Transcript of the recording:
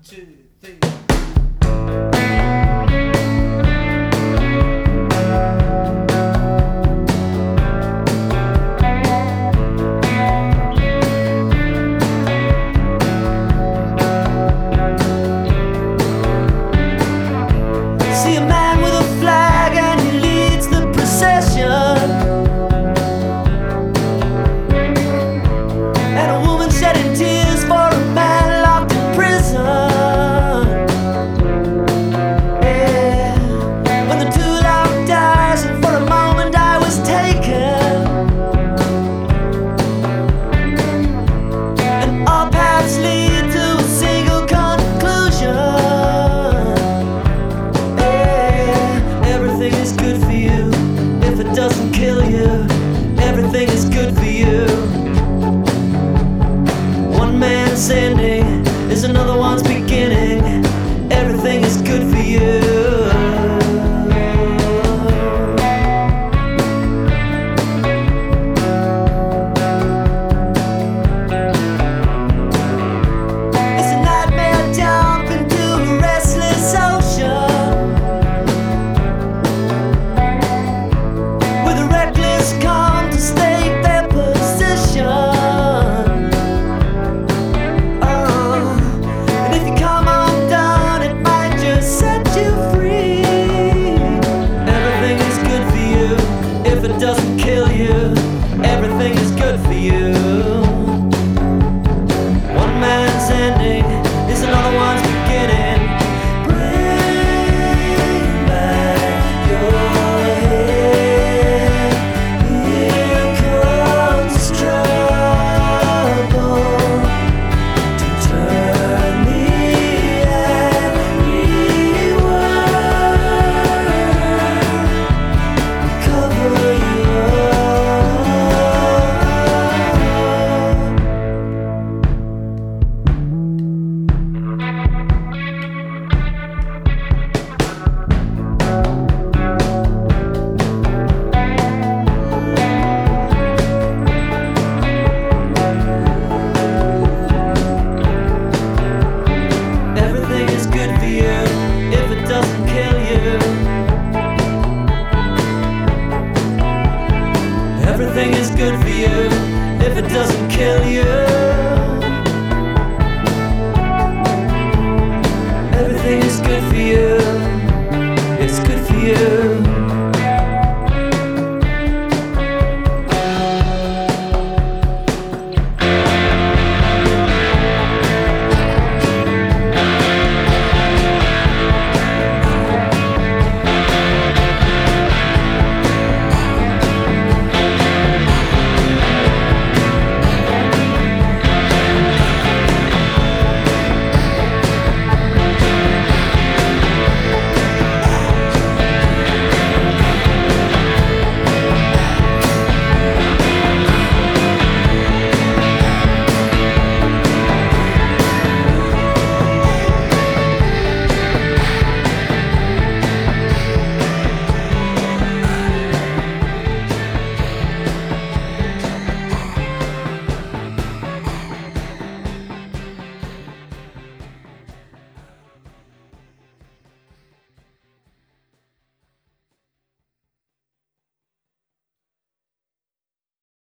2, 3. See a man with a flag and he leads the procession, and a woman shedding tears for a man locked in prison. Yeah. When the too loud dies, and for a moment I was taken, and all paths lead to a single conclusion. Everything is good for you if it doesn't kill you. Everything is good for you. One man saying